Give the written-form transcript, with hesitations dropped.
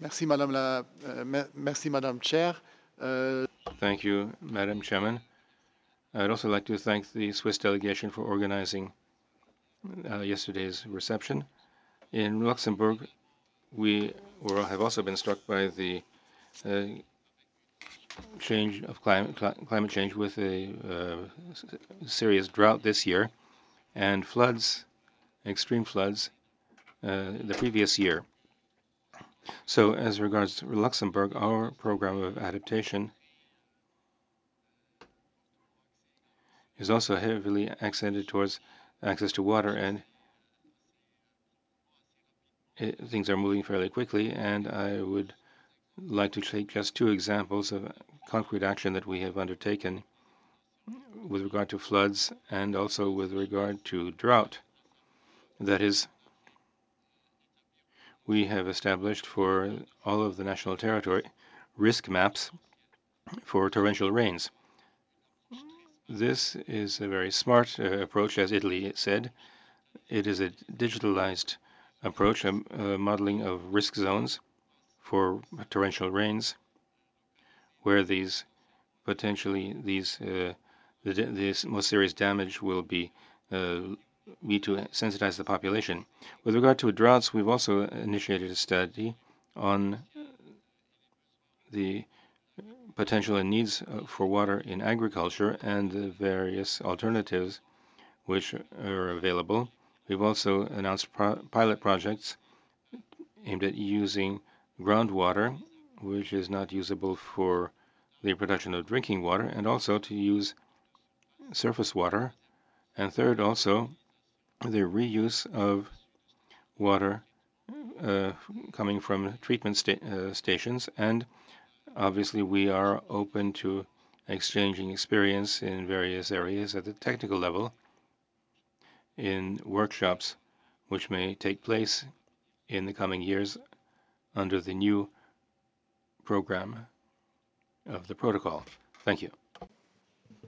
Merci, Madame Chair. Thank you, Madam Chairman. I'd also like to thank the Swiss delegation for organizing yesterday's reception. In Luxembourg, have also been struck by the uh, change of climate change with a serious drought this year and floods, extreme floods, the previous year. So, as regards to Luxembourg, our program of adaptation is also heavily accented towards access to water, and things are moving fairly quickly. And I would like to take just two examples of concrete action that we have undertaken with regard to floods and also with regard to drought. That is, we have established for all of the national territory risk maps for torrential rains. This is a very smart approach, as Italy said. It is a digitalized approach, a modeling of risk zones for torrential rains, where these potentially this most serious damage will be need to sensitize the population. With regard to droughts, we've also initiated a study on the potential and needs for water in agriculture and the various alternatives which are available. We've also announced pilot projects aimed at using groundwater, which is not usable for the production of drinking water, and also to use surface water. And third, also the reuse of water uh, coming from treatment stations. And obviously, we are open to exchanging experience in various areas at the technical level in workshops which may take place in the coming years under the new program of the protocol. Thank you.